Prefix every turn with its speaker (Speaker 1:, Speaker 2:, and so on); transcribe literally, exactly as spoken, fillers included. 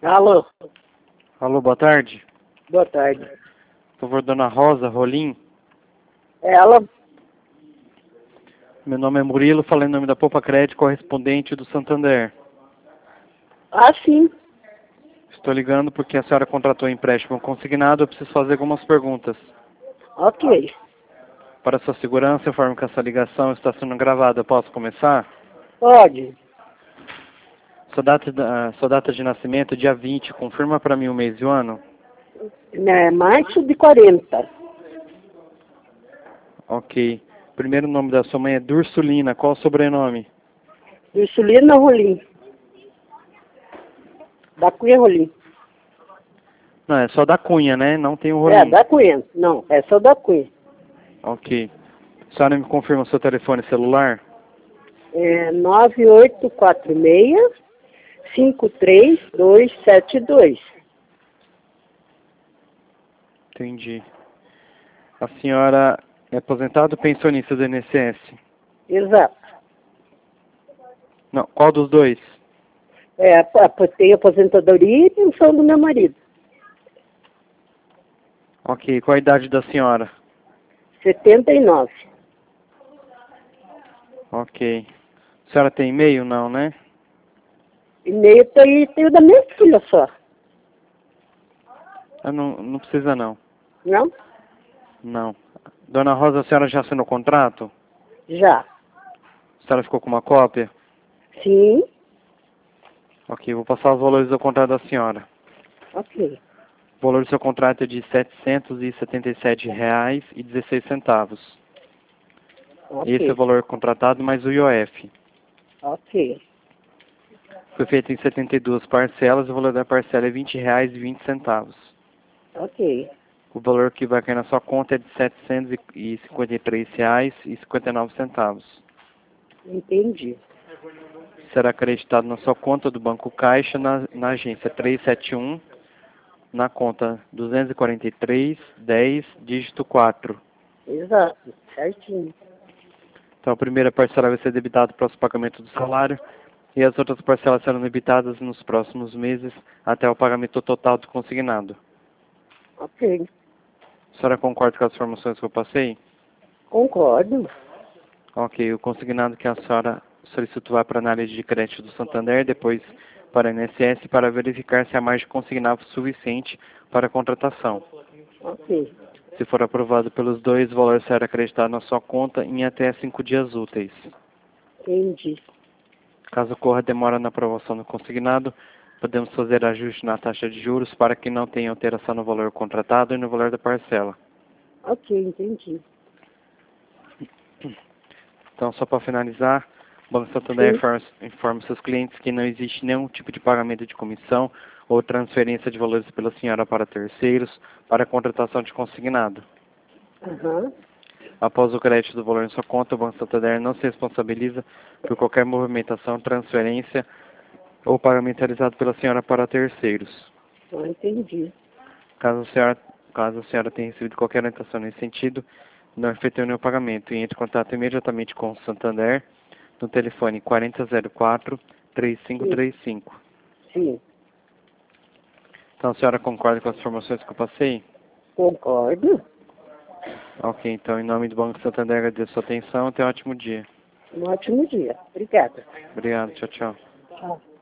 Speaker 1: Alô,
Speaker 2: Alô, boa tarde.
Speaker 1: boa tarde.
Speaker 2: Por favor, dona Rosa Rolim.
Speaker 1: Ela,
Speaker 2: Meu nome é Murilo, falando em nome da Poupa Crédito, correspondente do Santander.
Speaker 1: ah, sim,
Speaker 2: Estou ligando porque a senhora contratou um empréstimo consignado. Eu preciso fazer algumas perguntas.
Speaker 1: ok,
Speaker 2: Para sua segurança, informo que essa ligação está sendo gravada. Posso começar?
Speaker 1: pode.
Speaker 2: Sua data, da- sua data de nascimento, dia vinte. Confirma para mim o mês e o ano?
Speaker 1: É março de quarenta.
Speaker 2: Ok. Primeiro nome da sua mãe é Dursulina. Qual o sobrenome?
Speaker 1: Ursulina Rolim. Da Cunha Rolim.
Speaker 2: Não, é só da Cunha, né? Não tem o
Speaker 1: É,
Speaker 2: Rolim.
Speaker 1: da Cunha. Não, é só da Cunha.
Speaker 2: Ok. A senhora me confirma o seu telefone celular?
Speaker 1: É nove oito quatro seis, cinco três dois sete dois.
Speaker 2: Entendi. A senhora é aposentada ou pensionista do I N S S?
Speaker 1: Exato.
Speaker 2: Não, qual dos dois?
Speaker 1: É, ap- ap- tem aposentadoria e pensão do meu marido.
Speaker 2: Ok, qual a idade da senhora?
Speaker 1: setenta e nove.
Speaker 2: Ok. A senhora tem e-mail? Não, né?
Speaker 1: E-mail tem, tem o da minha filha só.
Speaker 2: Ah, não, não precisa não.
Speaker 1: Não?
Speaker 2: Não. Dona Rosa, a senhora já assinou o contrato?
Speaker 1: Já.
Speaker 2: A senhora ficou com uma cópia?
Speaker 1: Sim.
Speaker 2: Ok, vou passar os valores do contrato da senhora.
Speaker 1: Ok.
Speaker 2: O valor do seu contrato é de setecentos e setenta e sete reais e dezesseis centavos. Esse é o
Speaker 1: Ok.
Speaker 2: valor contratado mais o I O F.
Speaker 1: Ok.
Speaker 2: Foi feito em setenta e duas parcelas, o valor da parcela é vinte reais e vinte centavos.
Speaker 1: Ok.
Speaker 2: O valor que vai cair na sua conta é de setecentos e cinquenta e três reais e cinquenta e nove centavos.
Speaker 1: Entendi.
Speaker 2: Será acreditado na sua conta do Banco Caixa na, na agência trezentos e setenta e um, na conta duzentos e quarenta e três, dez, dígito quatro.
Speaker 1: Exato. Certinho.
Speaker 2: Então a primeira parcela vai ser debitada para o pagamento do salário e as outras parcelas serão debitadas nos próximos meses até o pagamento total do consignado.
Speaker 1: Ok.
Speaker 2: A senhora concorda com as informações que eu passei?
Speaker 1: Concordo.
Speaker 2: Ok, o consignado que a senhora solicitou vai para a análise de crédito do Santander, depois para a I N S S, para verificar se a margem consignada é suficiente para a contratação.
Speaker 1: Ok.
Speaker 2: Se for aprovado pelos dois, o valor será acreditado na sua conta em até cinco dias úteis.
Speaker 1: Entendi.
Speaker 2: Caso ocorra demora na aprovação do consignado, podemos fazer ajuste na taxa de juros para que não tenha alteração no valor contratado e no valor da parcela.
Speaker 1: Ok, entendi.
Speaker 2: Então, só para finalizar, o Banco Santander
Speaker 1: Sim.
Speaker 2: informa, informa seus clientes que não existe nenhum tipo de pagamento de comissão ou transferência de valores pela senhora para terceiros para a contratação de consignado.
Speaker 1: Aham.
Speaker 2: Após o crédito do valor em sua conta, o Banco Santander não se responsabiliza por qualquer movimentação, transferência ou pagamento realizado pela senhora para terceiros.
Speaker 1: Ah, entendi.
Speaker 2: Caso a senhora, caso a senhora tenha recebido qualquer orientação nesse sentido, não efetue nenhum pagamento e entre em contato imediatamente com o Santander no telefone quarenta zero quatro, três cinco
Speaker 1: Sim.
Speaker 2: três cinco.
Speaker 1: Sim.
Speaker 2: Então a senhora concorda com as informações que eu passei?
Speaker 1: Concordo.
Speaker 2: Ok, então em nome do Banco Santander agradeço a sua atenção. Tenha um ótimo dia.
Speaker 1: Um ótimo dia. Obrigada.
Speaker 2: Obrigado, tchau, tchau.
Speaker 1: Tchau.